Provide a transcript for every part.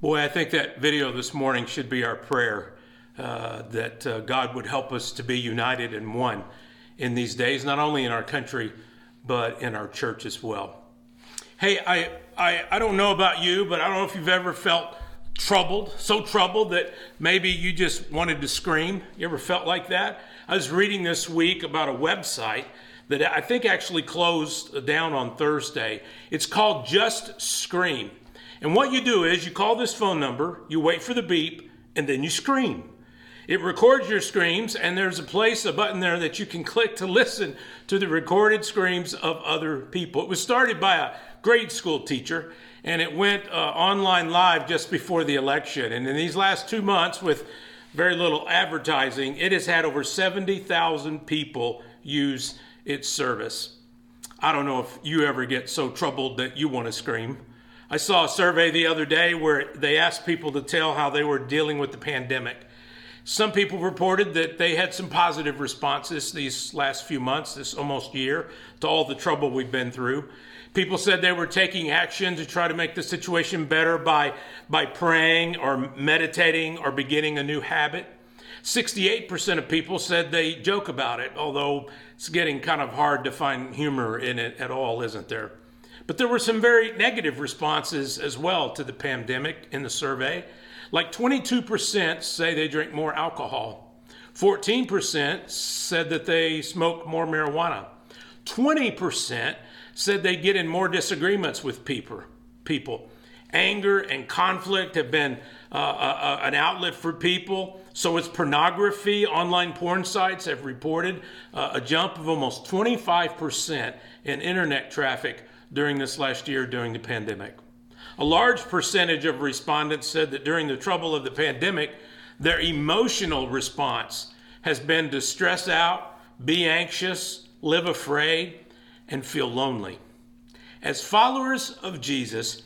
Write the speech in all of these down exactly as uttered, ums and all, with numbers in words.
Boy, I think that video this morning should be our prayer, uh, that uh, God would help us to be united and one in these days, not only in our country, but in our church as well. Hey, I, I, I don't know about you, but I don't know if you've ever felt troubled, so troubled that maybe you just wanted to scream. You ever felt like that? I was reading this week about a website that I think actually closed down on Thursday. It's called Just Scream. And what you do is you call this phone number, you wait for the beep, and then you scream. It records your screams, and there's a place, a button there that you can click to listen to the recorded screams of other people. It was started by a grade school teacher, and it went uh, online live just before the election. And in these last two months, with very little advertising, it has had over seventy thousand people use its service. I don't know if you ever get so troubled that you want to scream. I saw a survey the other day where they asked people to tell how they were dealing with the pandemic. Some people reported that they had some positive responses these last few months, this almost year, to all the trouble we've been through. People said they were taking action to try to make the situation better by, by praying or meditating or beginning a new habit. sixty-eight percent of people said they joke about it, although it's getting kind of hard to find humor in it at all, isn't there? But there were some very negative responses as well to the pandemic in the survey. Like twenty-two percent say they drink more alcohol. fourteen percent said that they smoke more marijuana. twenty percent said they get in more disagreements with people. people. Anger and conflict have been uh, uh, an outlet for people. So it's pornography. Online porn sites have reported uh, a jump of almost twenty-five percent in internet traffic during this last year during the pandemic. A large percentage of respondents said that during the trouble of the pandemic, their emotional response has been to stress out, be anxious, live afraid, and feel lonely. As followers of Jesus,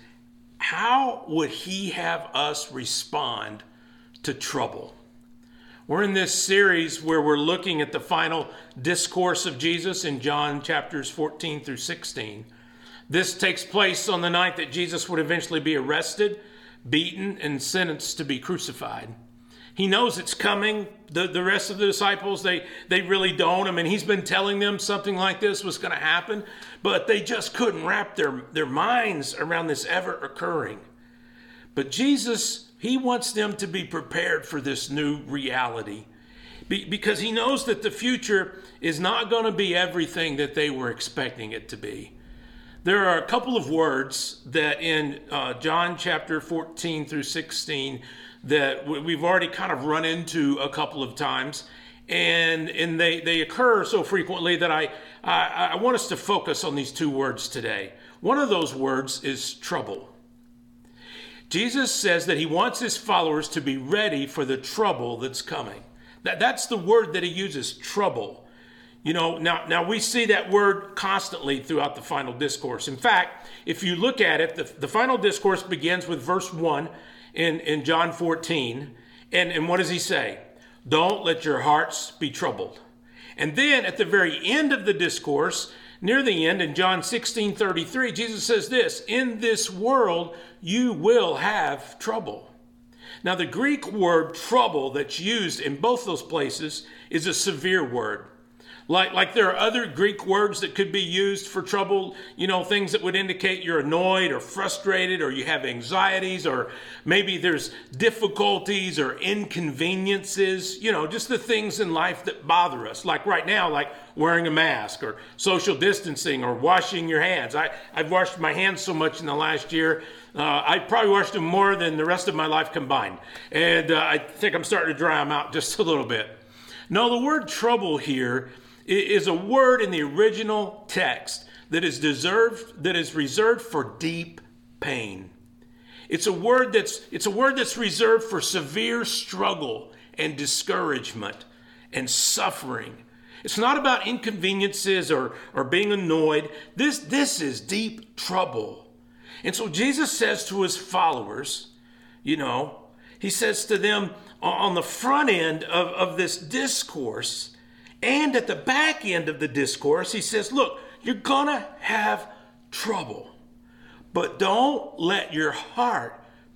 how would he have us respond to trouble? We're in this series where we're looking at the final discourse of Jesus in John chapters fourteen through sixteen. This takes place on the night that Jesus would eventually be arrested, beaten, and sentenced to be crucified. He knows it's coming. The, the rest of the disciples, they, they really don't. I mean, he's been telling them something like this was going to happen, but they just couldn't wrap their, their minds around this ever occurring. But Jesus, he wants them to be prepared for this new reality be, because he knows that the future is not going to be everything that they were expecting it to be. There are a couple of words that in uh, John chapter fourteen through sixteen that we've already kind of run into a couple of times, and and they, they occur so frequently that I, I, I want us to focus on these two words today. One of those words is trouble. Jesus says that he wants his followers to be ready for the trouble that's coming. That, that's the word that he uses, trouble. You know, now, now we see that word constantly throughout the final discourse. In fact, if you look at it, the, the final discourse begins with verse one in, in John fourteen. And, and what does he say? Don't let your hearts be troubled. And then at the very end of the discourse, near the end in John sixteen thirty-three, Jesus says this, in this world you will have trouble. Now the Greek word trouble that's used in both those places is a severe word. Like, like there are other Greek words that could be used for trouble, you know, things that would indicate you're annoyed or frustrated or you have anxieties or maybe there's difficulties or inconveniences, you know, just the things in life that bother us. Like right now, like wearing a mask or social distancing or washing your hands. I, I've washed my hands so much in the last year. Uh, I probably washed them more than the rest of my life combined. And uh, I think I'm starting to dry them out just a little bit. No, the word trouble here is a word in the original text that is deserved, that is reserved for deep pain. It's a word that's it's a word that's reserved for severe struggle and discouragement and suffering. It's not about inconveniences or, or being annoyed. This, this is deep trouble. And so Jesus says to his followers, you know, he says to them on the front end of, of this discourse, and at the back end of the discourse, he says, look, you're going to have trouble, but don't let your heart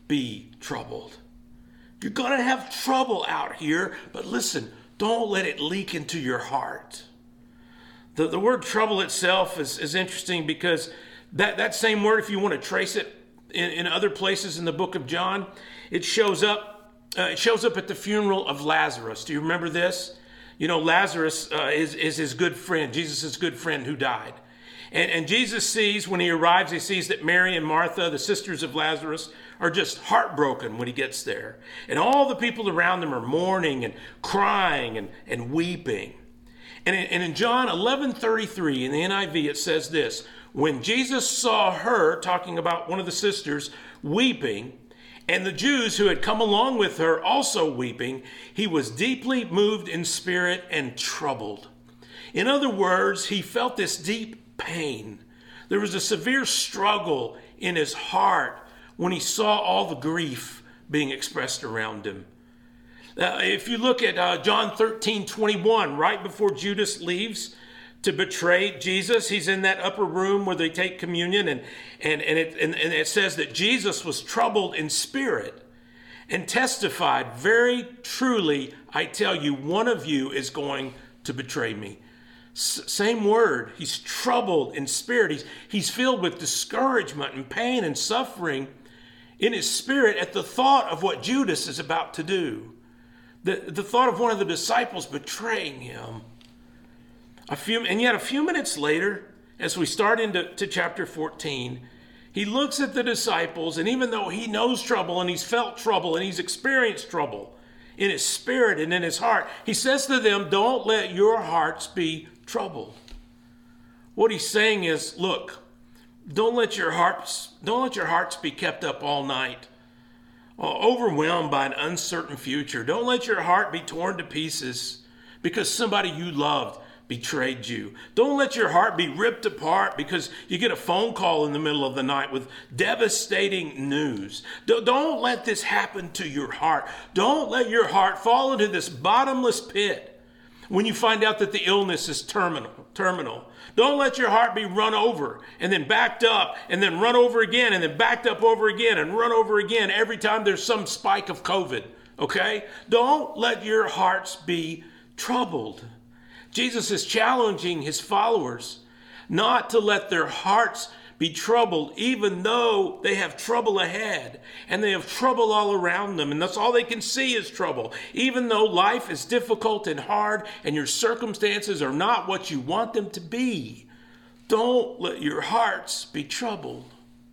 be troubled. You're going to have trouble out here, but listen, don't let it leak into your heart. The, the word trouble itself is, is interesting because that, that same word, if you want to trace it in, in other places in the book of John, it shows up, uh, it shows up at the funeral of Lazarus. Do you remember this? You know, Lazarus uh, is, is his good friend, Jesus' good friend who died. And, and Jesus sees, when he arrives, he sees that Mary and Martha, the sisters of Lazarus, are just heartbroken when he gets there. And all the people around them are mourning and crying and, and weeping. And in, and in John eleven thirty-three in the N I V, it says this: when Jesus saw her, talking about one of the sisters, weeping, and the Jews who had come along with her also weeping, he was deeply moved in spirit and troubled. In other words, he felt this deep pain. There was a severe struggle in his heart when he saw all the grief being expressed around him. Uh, if you look at uh, John thirteen twenty-one, right before Judas leaves to betray Jesus, he's in that upper room where they take communion, and and and it and, and it says that Jesus was troubled in spirit and testified, "Very truly, I tell you, one of you is going to betray me." S- same word. He's troubled in spirit. He's he's filled with discouragement and pain and suffering in his spirit at the thought of what Judas is about to do. The, the thought of one of the disciples betraying him. A few, and yet a few minutes later, as we start into to chapter fourteen, he looks at the disciples, and even though he knows trouble and he's felt trouble and he's experienced trouble in his spirit and in his heart, he says to them, "Don't let your hearts be troubled." What he's saying is, look, don't let your hearts, don't let your hearts be kept up all night, overwhelmed by an uncertain future. Don't let your heart be torn to pieces because somebody you loved betrayed you. Don't let your heart be ripped apart because you get a phone call in the middle of the night with devastating news. Don't let this happen to your heart. Don't let your heart fall into this bottomless pit when you find out that the illness is terminal. terminal. Don't let your heart be run over and then backed up and then run over again and then backed up over again and run over again every time there's some spike of COVID, okay? Don't let your hearts be troubled. Jesus is challenging his followers not to let their hearts be troubled, even though they have trouble ahead and they have trouble all around them, and that's all they can see is trouble. Even though life is difficult and hard and your circumstances are not what you want them to be, don't let your hearts be troubled.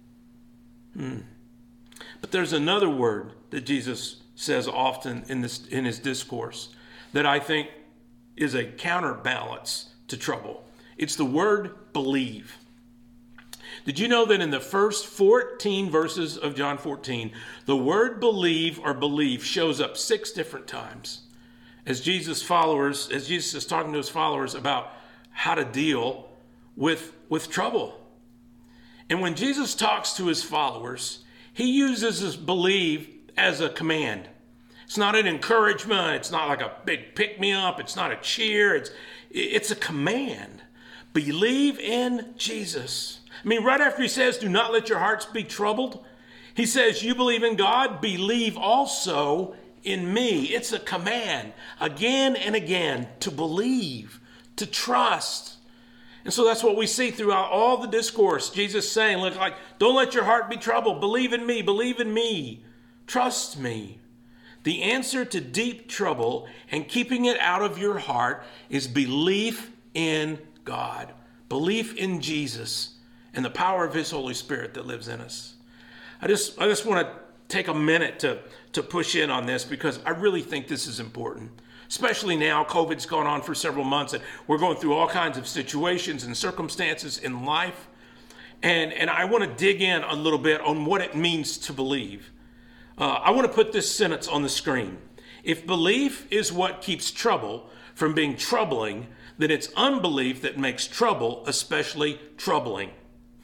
Hmm. But there's another word that Jesus says often in this in his discourse that I think is a counterbalance to trouble. It's the word believe. Did you know that in the first fourteen verses of John fourteen, the word believe or believe shows up six different times as Jesus followers, as Jesus is talking to his followers about how to deal with, with trouble. And when Jesus talks to his followers, he uses this believe as a command. It's not an encouragement. It's not like a big pick-me-up. It's not a cheer. It's, it's a command. Believe in Jesus. I mean, right after he says, do not let your hearts be troubled, he says, you believe in God, believe also in me. It's a command again and again to believe, to trust. And so that's what we see throughout all the discourse. Jesus saying, look, like, don't let your heart be troubled. Believe in me, believe in me, trust me. The answer to deep trouble and keeping it out of your heart is belief in God, belief in Jesus and the power of his Holy Spirit that lives in us. I just I just want to take a minute to, to push in on this because I really think this is important, especially now. COVID's gone on for several months and we're going through all kinds of situations and circumstances in life. And, and I want to dig in a little bit on what it means to believe. Uh, I want to put this sentence on the screen. If belief is what keeps trouble from being troubling, then it's unbelief that makes trouble especially troubling.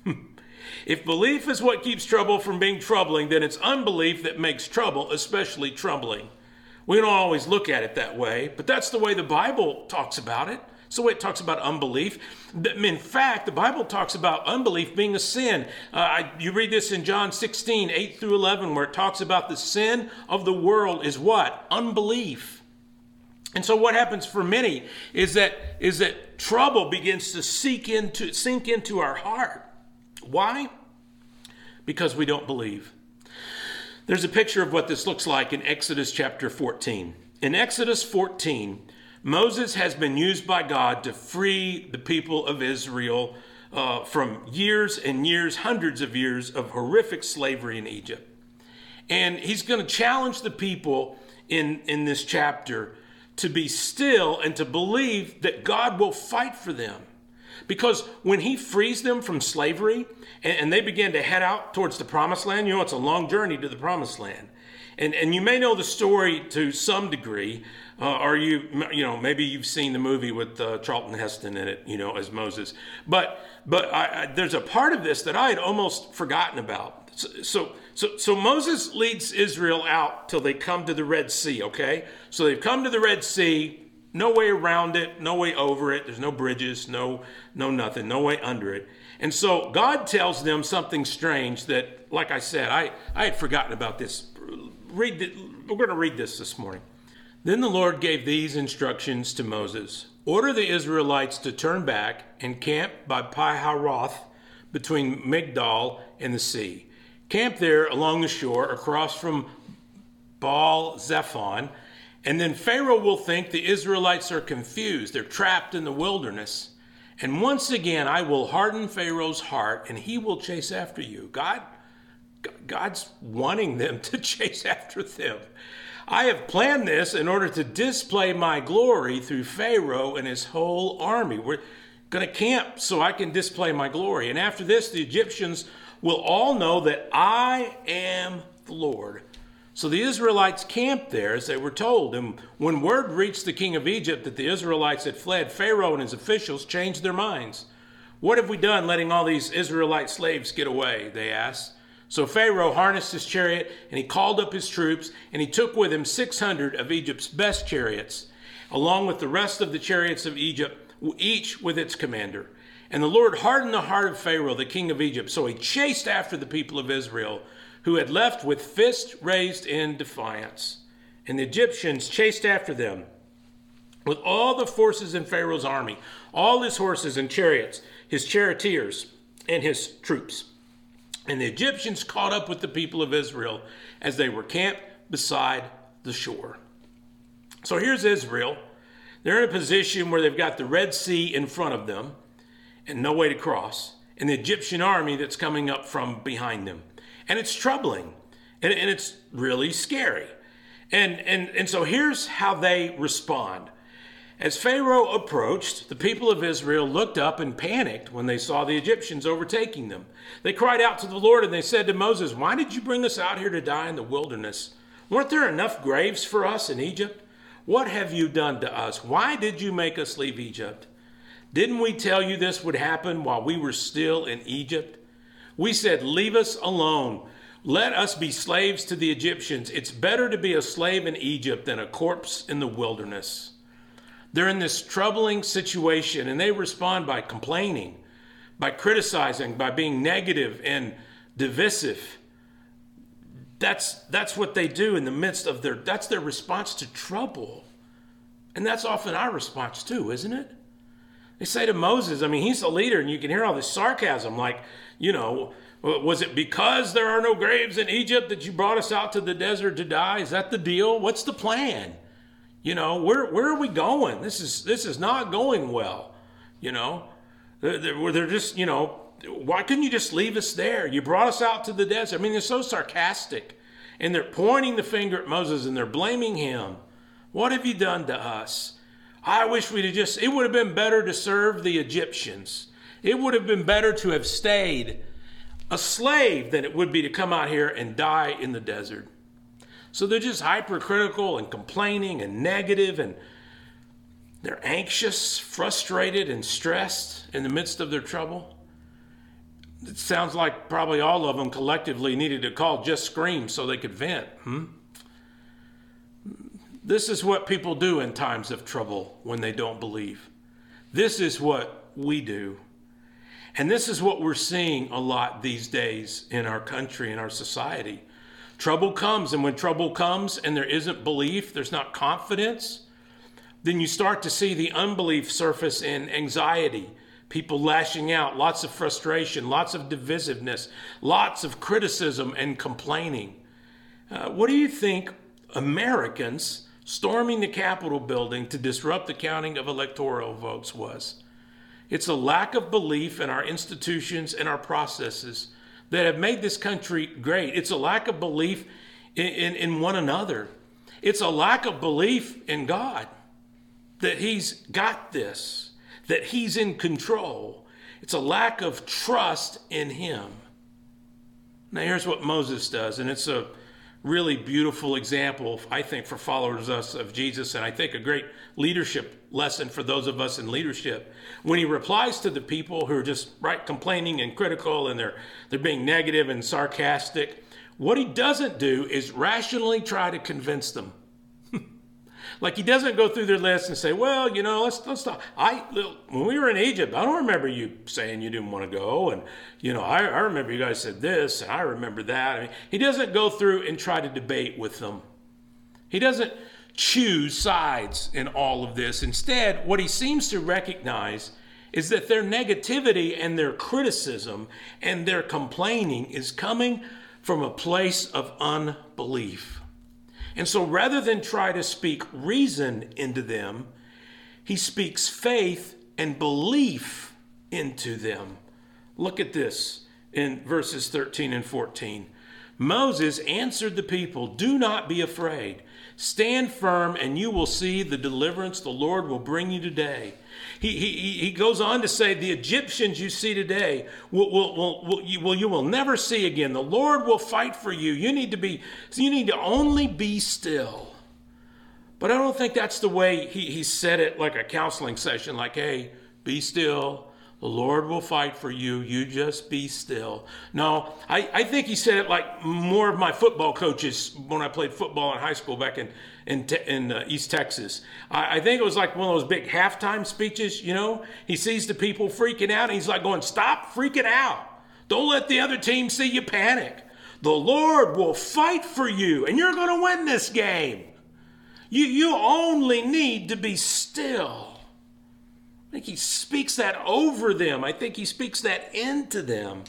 If belief is what keeps trouble from being troubling, then it's unbelief that makes trouble especially troubling. We don't always look at it that way, but that's the way the Bible talks about it. So it talks about unbelief. In fact, the Bible talks about unbelief being a sin. Uh, I, you read this in John sixteen, eight through eleven, where it talks about the sin of the world is what? Unbelief. And so what happens for many is that is that trouble begins to sink into, sink into our heart. Why? Because we don't believe. There's a picture of what this looks like in Exodus chapter fourteen. In Exodus fourteen, Moses has been used by God to free the people of Israel uh, from years and years, hundreds of years of horrific slavery in Egypt. And he's going to challenge the people in, in this chapter to be still and to believe that God will fight for them. Because when he frees them from slavery and, and they begin to head out towards the promised land, you know, it's a long journey to the promised land. And, and you may know the story to some degree, uh, or you, you know, maybe you've seen the movie with uh, Charlton Heston in it, you know, as Moses. But but I, I, there's a part of this that I had almost forgotten about. So, so so so Moses leads Israel out till they come to the Red Sea. Okay, so they've come to the Red Sea. No way around it, no way over it. There's no bridges, no no nothing, no way under it. And so God tells them something strange that, like I said, I, I had forgotten about this. Read the, we're going to read this this morning. Then the Lord gave these instructions to Moses. Order the Israelites to turn back and camp by Pi-hahiroth between Migdal and the sea. Camp there along the shore across from Baal-zephon. And then Pharaoh will think the Israelites are confused. They're trapped in the wilderness. And once again, I will harden Pharaoh's heart and he will chase after you. God, God's wanting them to chase after them. I have planned this in order to display my glory through Pharaoh and his whole army. We're going to camp so I can display my glory. And after this, the Egyptians will all know that I am the Lord. So the Israelites camped there as they were told. And when word reached the king of Egypt that the Israelites had fled, Pharaoh and his officials changed their minds. What have we done letting all these Israelite slaves get away? They asked. So Pharaoh harnessed his chariot and he called up his troops and he took with him six hundred of Egypt's best chariots, along with the rest of the chariots of Egypt, each with its commander. And the Lord hardened the heart of Pharaoh, the king of Egypt, so he chased after the people of Israel, who had left with fists raised in defiance. And the Egyptians chased after them with all the forces in Pharaoh's army, all his horses and chariots, his charioteers, and his troops. And the Egyptians caught up with the people of Israel as they were camped beside the shore. So here's Israel. They're in a position where they've got the Red Sea in front of them and no way to cross, and the Egyptian army that's coming up from behind them. And it's troubling, and, and it's really scary. And, and, and so here's how they respond. As Pharaoh approached, the people of Israel looked up and panicked when they saw the Egyptians overtaking them. They cried out to the Lord and they said to Moses, "Why did you bring us out here to die in the wilderness? Weren't there enough graves for us in Egypt? What have you done to us? Why did you make us leave Egypt? Didn't we tell you this would happen while we were still in Egypt? We said, leave us alone. Let us be slaves to the Egyptians. It's better to be a slave in Egypt than a corpse in the wilderness." They're in this troubling situation, and they respond by complaining, by criticizing, by being negative and divisive. That's, that's what they do in the midst of their, that's their response to trouble. And that's often our response too, isn't it? They say to Moses, I mean, he's the leader, and you can hear all this sarcasm, like, you know, was it because there are no graves in Egypt that you brought us out to the desert to die? Is that the deal? What's the plan? You know, where where are we going? This is this is not going well. You know, they're, they're, they're just, you know, why couldn't you just leave us there? You brought us out to the desert. I mean, they're so sarcastic, and they're pointing the finger at Moses and they're blaming him. What have you done to us? I wish we'd have just, it would have been better to serve the Egyptians. It would have been better to have stayed a slave than it would be to come out here and die in the desert. So they're just hypercritical and complaining and negative, and they're anxious, frustrated, and stressed in the midst of their trouble. It sounds like probably all of them collectively needed to call Just Scream so they could vent. Hmm? This is what people do in times of trouble when they don't believe. This is what we do. And this is what we're seeing a lot these days in our country, in our society. Trouble comes, and when trouble comes and there isn't belief, there's not confidence, then you start to see the unbelief surface in anxiety, people lashing out, lots of frustration, lots of divisiveness, lots of criticism and complaining. Uh, what do you think Americans storming the Capitol building to disrupt the counting of electoral votes was? It's a lack of belief in our institutions and our processes that have made this country great. It's a lack of belief in, in, in one another. It's a lack of belief in God, that he's got this, that he's in control. It's a lack of trust in him. Now here's what Moses does, and it's a really beautiful example, I think, for followers of Jesus, and I think a great leadership lesson for those of us in leadership. When he replies to the people who are just right complaining and critical, and they're they're being negative and sarcastic, what he doesn't do is rationally try to convince them. Like, he doesn't go through their list and say, well, you know, let's let's talk. I when we were in Egypt, I don't remember you saying you didn't want to go, and you know, I, I remember you guys said this, and I remember that. I mean, he doesn't go through and try to debate with them. He doesn't choose sides in all of this. Instead, what he seems to recognize is that their negativity and their criticism and their complaining is coming from a place of unbelief. And so rather than try to speak reason into them, he speaks faith and belief into them. Look at this in verses thirteen and fourteen. Moses answered the people, "Do not be afraid. Stand firm, and you will see the deliverance the Lord will bring you today." He, he, he goes on to say, the Egyptians you see today, will, will, will, will, you, will, you will never see again. The Lord will fight for you. You need to be, you need to only be still. But I don't think that's the way he, he said it, like a counseling session, like, hey, be still. The Lord will fight for you. You just be still. No, I, I think he said it like more of my football coaches when I played football in high school back in in, in uh, East Texas. I, I think it was like one of those big halftime speeches, you know. He sees the people freaking out, and he's like going, stop freaking out. Don't let the other team see you panic. The Lord will fight for you, and you're going to win this game. You, you only need to be still. I think he speaks that over them. I think he speaks that into them.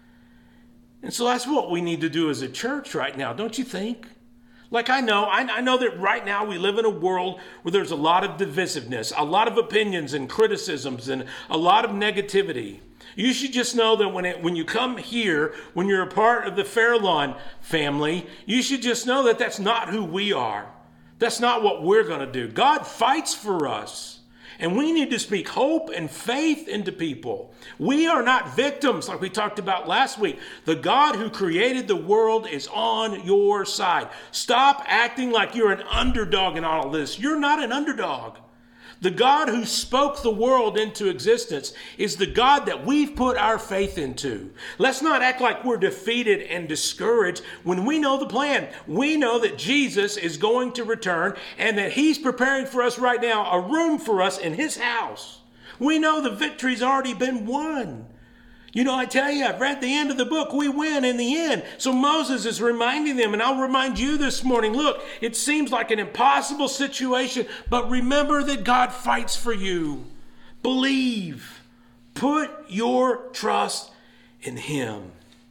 And so that's what we need to do as a church right now, don't you think? Like, I know, I, I know that right now we live in a world where there's a lot of divisiveness, a lot of opinions and criticisms, and a lot of negativity. You should just know that when it, when you come here, when you're a part of the Fairlawn family, you should just know that that's not who we are. That's not what we're going to do. God fights for us. And we need to speak hope and faith into people. We are not victims like we talked about last week. The God who created the world is on your side. Stop acting like you're an underdog in all of this. You're not an underdog. The God who spoke the world into existence is the God that we've put our faith into. Let's not act like we're defeated and discouraged when we know the plan. We know that Jesus is going to return and that he's preparing for us right now a room for us in his house. We know the victory's already been won. You know, I tell you, I've read the end of the book. We win in the end. So Moses is reminding them, and I'll remind you this morning, look, it seems like an impossible situation, but remember that God fights for you. Believe. Put your trust in him.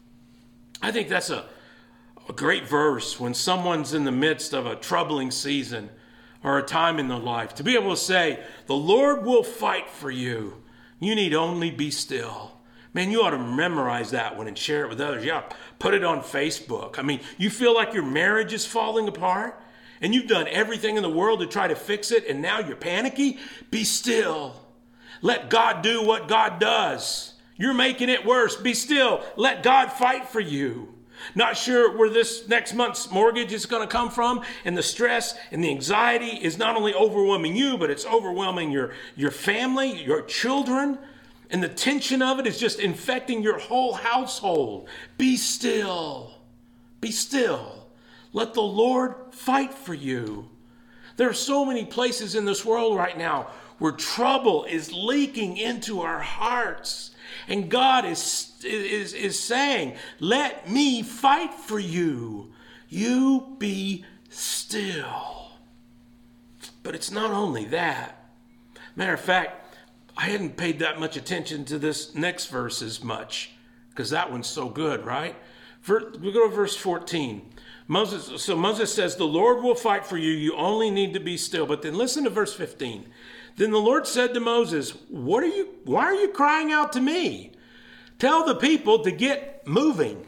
I think that's a, a great verse when someone's in the midst of a troubling season or a time in their life. To be able to say, the Lord will fight for you. You need only be still. Man, you ought to memorize that one and share it with others. You ought to put it on Facebook. I mean, you feel like your marriage is falling apart and you've done everything in the world to try to fix it and now you're panicky? Be still. Let God do what God does. You're making it worse. Be still. Let God fight for you. Not sure where this next month's mortgage is going to come from, and the stress and the anxiety is not only overwhelming you, but it's overwhelming your, your family, your children. And the tension of it is just infecting your whole household. Be still. Be still. Let the Lord fight for you. There are so many places in this world right now where trouble is leaking into our hearts. And God is, is, is saying, let me fight for you. You be still. But it's not only that. Matter of fact, I hadn't paid that much attention to this next verse as much, because that one's so good, right? We go to verse fourteen. Moses, so Moses says, the Lord will fight for you. You only need to be still. But then listen to verse fifteen. Then the Lord said to Moses, what are you, why are you crying out to me? Tell the people to get moving.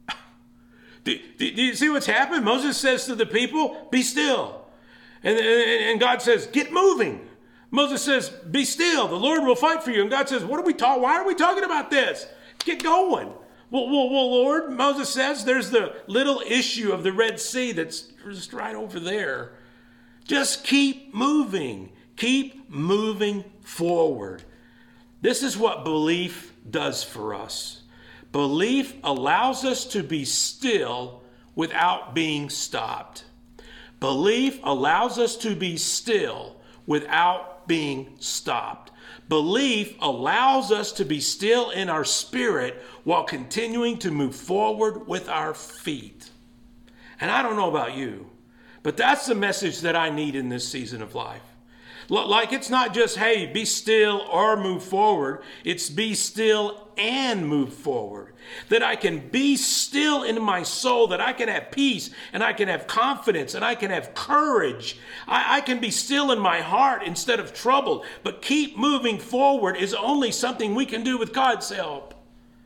Do, do, do you see what's happened? Moses says to the people, be still. And, and, and God says, get moving. Moses says, be still. The Lord will fight for you. And God says, what are we talking? Why are we talking about this? Get going. Well, well, well, Lord, Moses says, there's the little issue of the Red Sea that's just right over there. Just keep moving. Keep moving forward. This is what belief does for us. Belief allows us to be still without being stopped. Belief allows us to be still without being stopped. Belief allows us to be still in our spirit while continuing to move forward with our feet. And I don't know about you, but that's the message that I need in this season of life. Like, it's not just, hey, be still or move forward. It's be still and move forward. That I can be still in my soul, that I can have peace and I can have confidence and I can have courage. I, I can be still in my heart instead of troubled. But keep moving forward is only something we can do with God's help.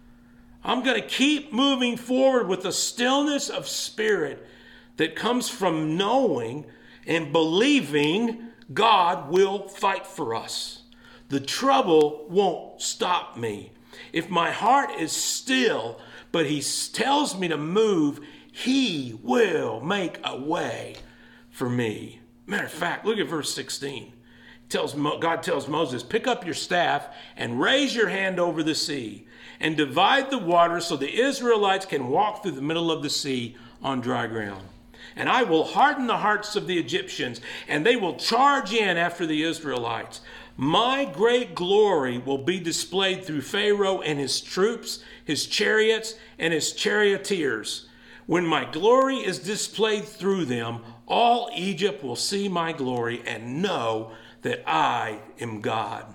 I'm going to keep moving forward with the stillness of spirit that comes from knowing and believing God will fight for us. The trouble won't stop me. If my heart is still, but he tells me to move, he will make a way for me. Matter of fact, look at verse sixteen. It tells, God tells Moses, pick up your staff and raise your hand over the sea and divide the water so the Israelites can walk through the middle of the sea on dry ground. And I will harden the hearts of the Egyptians, and they will charge in after the Israelites. My great glory will be displayed through Pharaoh and his troops, his chariots, and his charioteers. When my glory is displayed through them, all Egypt will see my glory and know that I am God.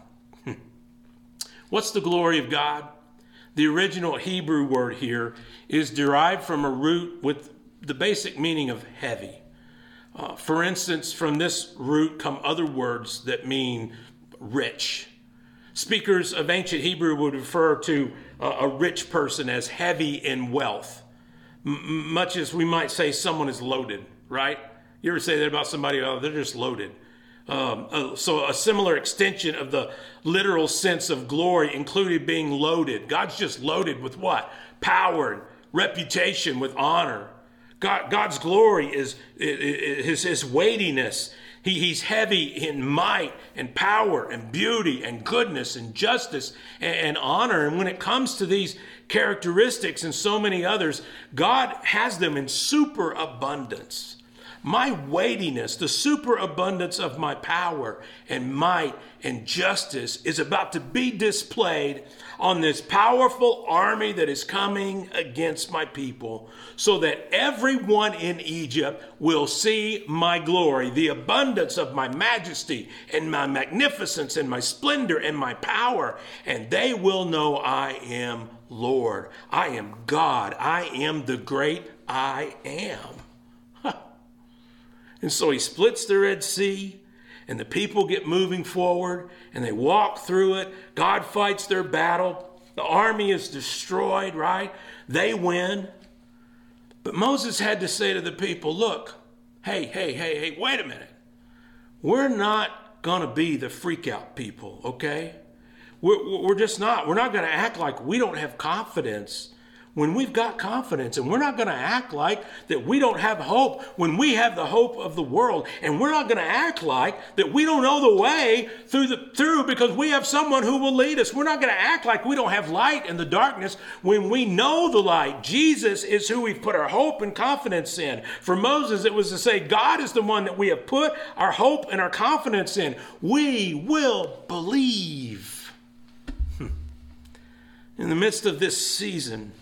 What's the glory of God? The original Hebrew word here is derived from a root with the basic meaning of heavy. Uh, for instance, from this root come other words that mean rich. Speakers of ancient Hebrew would refer to uh, a rich person as heavy in wealth, M- much as we might say someone is loaded, right? You ever say that about somebody? Oh, they're just loaded. Um, uh, so a similar extension of the literal sense of glory included being loaded. God's just loaded with what? Power and reputation, with honor. God, God's glory is, is, is his weightiness. He, he's heavy in might and power and beauty and goodness and justice and, and honor. And when it comes to these characteristics and so many others, God has them in superabundance. My weightiness, the superabundance of my power and might and justice is about to be displayed on this powerful army that is coming against my people, so that everyone in Egypt will see my glory, the abundance of my majesty and my magnificence and my splendor and my power, and they will know I am Lord. I am God. I am the great I am. And so he splits the Red Sea, and the people get moving forward, and they walk through it. God fights their battle. The army is destroyed, right? They win. But Moses had to say to the people, look, hey, hey, hey, hey, wait a minute. We're not going to be the freak out people, okay? We're, we're just not. We're not going to act like we don't have confidence. when we've got confidence, and we're not going to act like that we don't have hope when we have the hope of the world, and we're not going to act like that we don't know the way through the through because we have someone who will lead us. We're not going to act like we don't have light in the darkness when we know the light. Jesus is who we've put our hope and confidence in. For Moses, it was to say God is the one that we have put our hope and our confidence in. We will believe. In the midst of this season,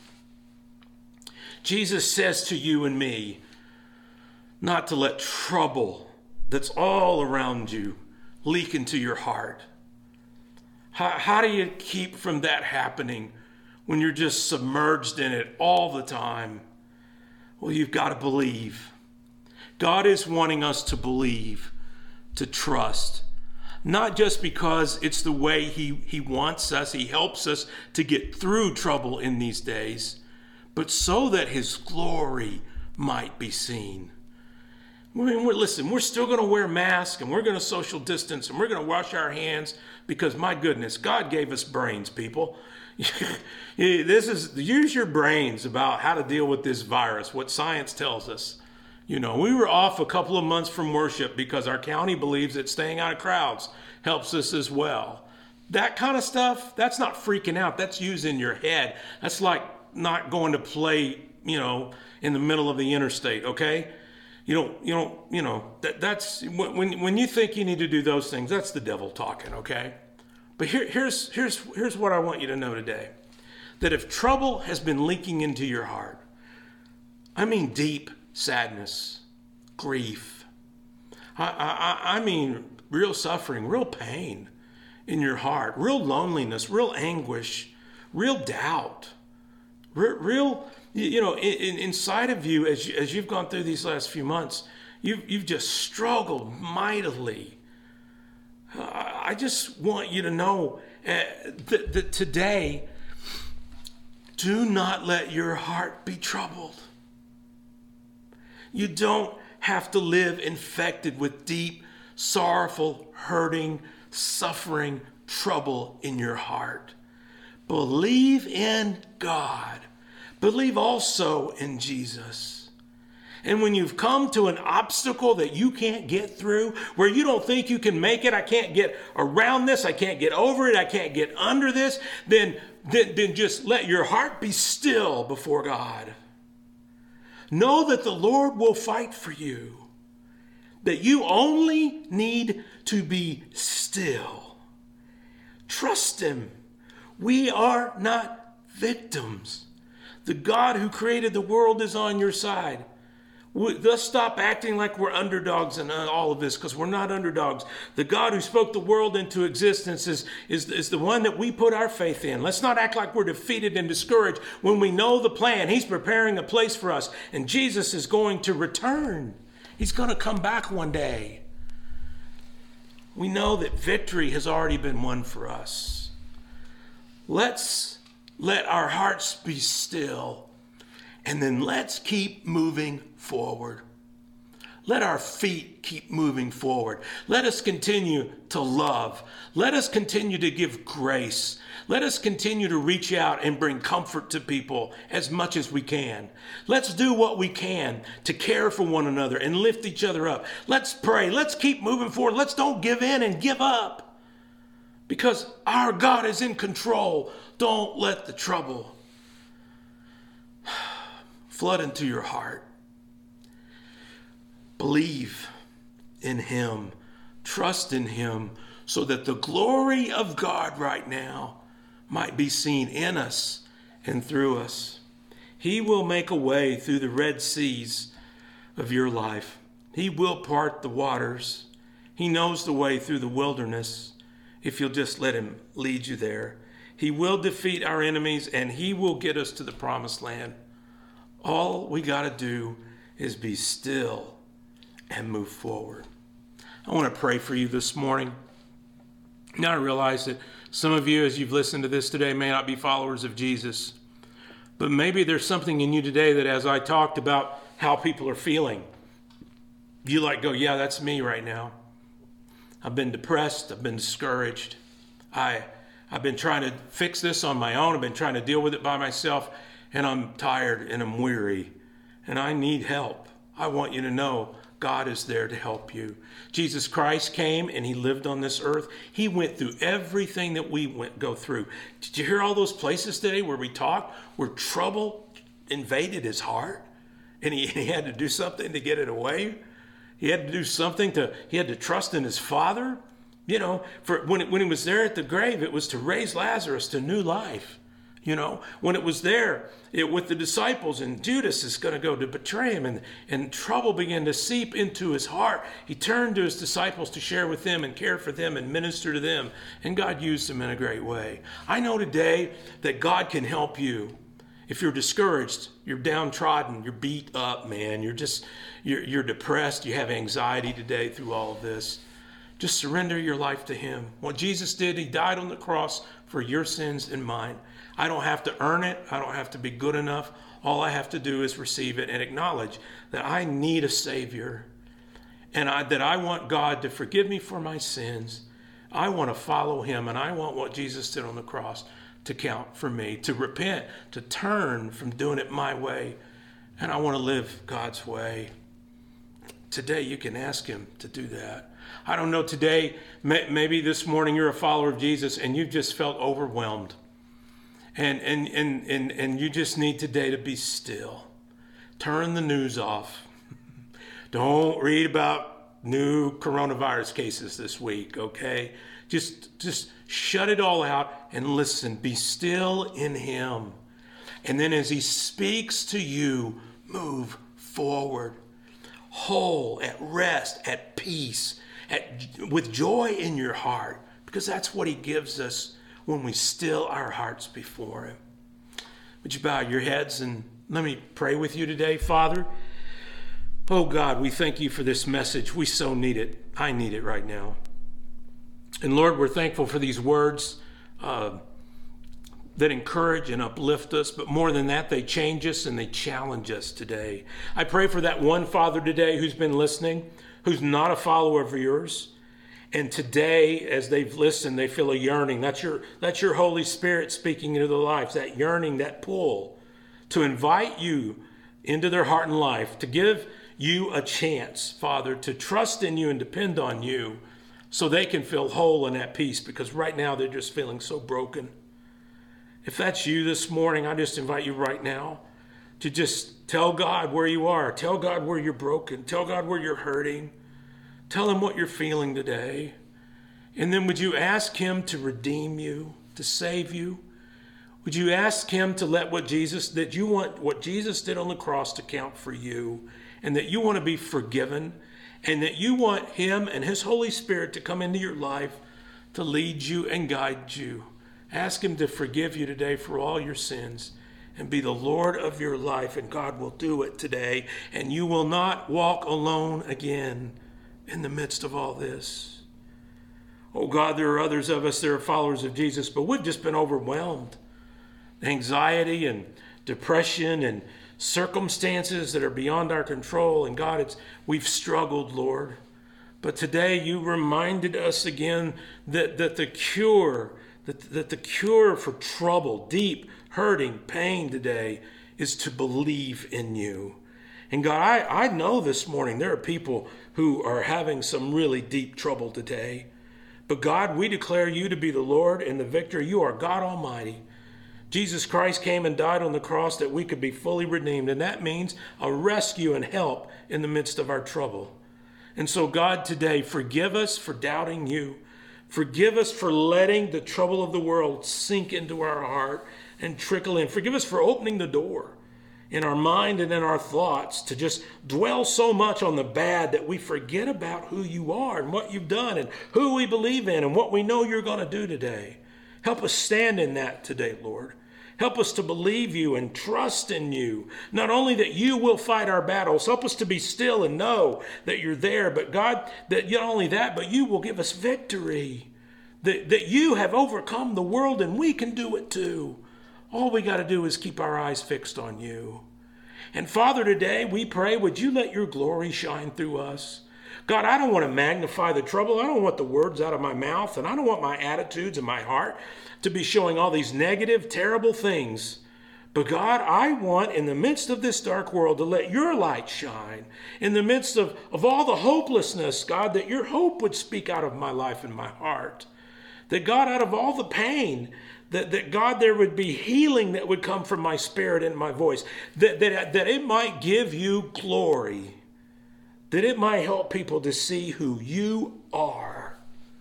Jesus says to you and me not to let trouble that's all around you leak into your heart. How, how do you keep from that happening when you're just submerged in it all the time? Well, you've got to believe. God is wanting us to believe, to trust. Not just because it's the way he, he wants us, he helps us to get through trouble in these days, but so that his glory might be seen. I mean, we're, listen, we're still going to wear masks, and we're going to social distance, and we're going to wash our hands because, my goodness, God gave us brains, people. This is, use your brains about how to deal with this virus, what science tells us. You know, we were off a couple of months from worship because our county believes that staying out of crowds helps us as well. That kind of stuff, that's not freaking out. That's using your head. That's like not going to play, you know, in the middle of the interstate, okay? You don't, you don't, you know, that, that's, when when you think you need to do those things, that's the devil talking, okay? But here, here's, here's, here's what I want you to know today. That if trouble has been leaking into your heart, I mean deep sadness, grief, I, I, I mean real suffering, real pain in your heart, real loneliness, real anguish, real doubt, real, real you know, in, inside of you as, you, as you've gone through these last few months, you've, you've just struggled mightily. I just want you to know uh, that, that today, do not let your heart be troubled. You don't have to live infected with deep, sorrowful, hurting, suffering, trouble in your heart. Believe in God. Believe also in Jesus. And when you've come to an obstacle that you can't get through, where you don't think you can make it, I can't get around this, I can't get over it, I can't get under this, then, then, then just let your heart be still before God. Know that the Lord will fight for you, that you only need to be still. Trust him. We are not victims. The God who created the world is on your side. Let's stop acting like we're underdogs in all of this, because we're not underdogs. The God who spoke the world into existence is, is, is the one that we put our faith in. Let's not act like we're defeated and discouraged when we know the plan. He's preparing a place for us, and Jesus is going to return. He's going to come back one day. We know that victory has already been won for us. Let's let our hearts be still. And then let's keep moving forward. Let our feet keep moving forward. Let us continue to love. Let us continue to give grace. Let us continue to reach out and bring comfort to people as much as we can. Let's do what we can to care for one another and lift each other up. Let's pray. Let's keep moving forward. Let's don't give in and give up, because our God is in control. Don't let the trouble flood into your heart. Believe in him. Trust in him so that the glory of God right now might be seen in us and through us. He will make a way through the Red Seas of your life. He will part the waters. He knows the way through the wilderness if you'll just let him lead you there. He will defeat our enemies, and he will get us to the promised land. All we got to do is be still and move forward. I want to pray for you this morning. Now I realize that some of you, as you've listened to this today, may not be followers of Jesus. But maybe there's something in you today that, as I talked about how people are feeling, you like go, yeah, that's me right now. I've been depressed. I've been discouraged. I, I've been trying to fix this on my own. I've been trying to deal with it by myself. and I'm tired and I'm weary and I need help. I want you to know God is there to help you. Jesus Christ came and he lived on this earth. He went through everything that we went go through. Did you hear all those places today where we talked, where trouble invaded his heart and he, he had to do something to get it away? He had to do something to, he had to trust in his Father. You know, for when it, when he was there at the grave, it was to raise Lazarus to new life. You know, when it was there it, with the disciples and Judas is going to go to betray him and, and trouble began to seep into his heart. He turned to his disciples to share with them and care for them and minister to them. And God used him in a great way. I know today that God can help you. If you're discouraged, you're downtrodden, you're beat up, man, you're just, you're, you're depressed, you have anxiety today through all of this. Just surrender your life to him. What Jesus did, he died on the cross for your sins and mine. I don't have to earn it. I don't have to be good enough. All I have to do is receive it and acknowledge that I need a Savior and I, that I want God to forgive me for my sins. I want to follow him, and I want what Jesus did on the cross to count for me, to repent, to turn from doing it my way, and I want to live God's way. Today you can ask him to do that. I don't know, today, maybe this morning you're a follower of Jesus and you've just felt overwhelmed. And, and, and, and, and you just need today to be still. Turn the news off. Don't read about new coronavirus cases this week, okay? Just, just shut it all out and listen. Be still in him. And then as he speaks to you, move forward. Whole, at rest, at peace, at, with joy in your heart. Because that's what he gives us when we still our hearts before him. Would you bow your heads and let me pray with you today, Father? Oh God, we thank you for this message. We so need it. I need it right now. And Lord, we're thankful for these words uh, that encourage and uplift us. But more than that, they change us and they challenge us today. I pray for that one father today who's been listening, who's not a follower of yours. And today, as they've listened, they feel a yearning. That's your, that's your Holy Spirit speaking into their lives, that yearning, that pull to invite you into their heart and life, to give you a chance, Father, to trust in you and depend on you so they can feel whole and at peace, because right now they're just feeling so broken. If that's you this morning, I just invite you right now to just tell God where you are. Tell God where you're broken. Tell God where you're hurting. Tell him what you're feeling today. And then would you ask him to redeem you, to save you? Would you ask him to let what Jesus, that you want what Jesus did on the cross to count for you, and that you want to be forgiven, and that you want him and his Holy Spirit to come into your life to lead you and guide you. Ask him to forgive you today for all your sins and be the Lord of your life, and God will do it today, and you will not walk alone again in the midst of all this. Oh God, there are others of us that are followers of Jesus, but we've just been overwhelmed. Anxiety and depression and circumstances that are beyond our control. And God, it's, we've struggled, Lord. But today you reminded us again that, that the cure, that, that the cure for trouble, deep hurting, pain today is to believe in you. And God, I, I know this morning there are people who are having some really deep trouble today. But God, we declare you to be the Lord and the victor. You are God Almighty. Jesus Christ came and died on the cross that we could be fully redeemed. And that means a rescue and help in the midst of our trouble. And so God, today, forgive us for doubting you. Forgive us for letting the trouble of the world sink into our heart and trickle in. Forgive us for opening the door in our mind and in our thoughts to just dwell so much on the bad that we forget about who you are and what you've done and who we believe in and what we know you're going to do today. Help us stand in that today, Lord. Help us to believe you and trust in you. Not only that you will fight our battles, help us to be still and know that you're there, but God, that not only that, but you will give us victory. That, that you have overcome the world and we can do it too. All we got to do is keep our eyes fixed on you. And Father, today we pray, would you let your glory shine through us? God, I don't want to magnify the trouble. I don't want the words out of my mouth, and I don't want my attitudes and my heart to be showing all these negative, terrible things. But God, I want in the midst of this dark world to let your light shine. In the midst of, of all the hopelessness, God, that your hope would speak out of my life and my heart. That God, out of all the pain, that, that God, there would be healing that would come from my spirit and my voice. That, that, that it might give you glory. That it might help people to see who you are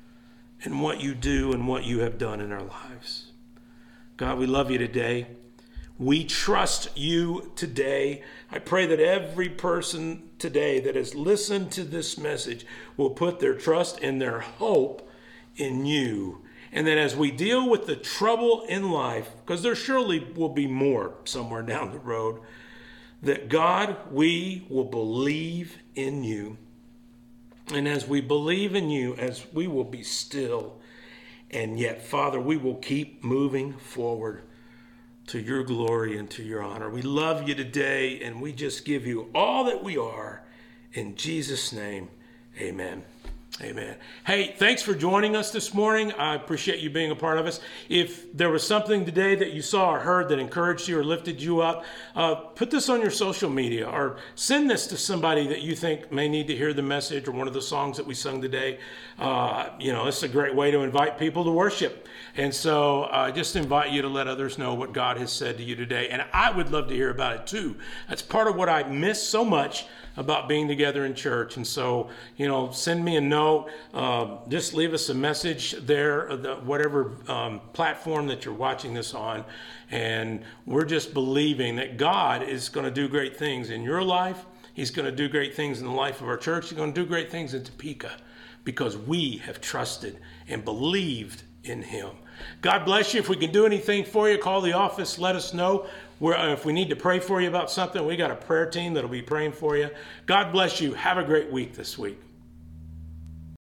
and what you do and what you have done in our lives. God, we love you today. We trust you today. I pray that every person today that has listened to this message will put their trust and their hope in you. And that as we deal with the trouble in life, because there surely will be more somewhere down the road, that God, we will believe in you. And as we believe in you, as we will be still, and yet, Father, we will keep moving forward to your glory and to your honor. We love you today, and we just give you all that we are. In Jesus' name, amen. Amen. Hey, thanks for joining us this morning. I appreciate you being a part of us. If there was something today that you saw or heard that encouraged you or lifted you up, uh, put this on your social media or send this to somebody that you think may need to hear the message or one of the songs that we sung today. Uh, you know, it's a great way to invite people to worship. And so I uh, just invite you to let others know what God has said to you today. And I would love to hear about it too. That's part of what I miss so much about being together in church. And so, you know, send me a note. Uh, just leave us a message there, the, whatever um, platform that you're watching this on. And we're just believing that God is going to do great things in your life. He's going to do great things in the life of our church. He's going to do great things in Topeka because we have trusted and believed in him. God bless you. If we can do anything for you, call the office. Let us know. We're, uh, if we need to pray for you about something, we got a prayer team that'll be praying for you. God bless you. Have a great week this week.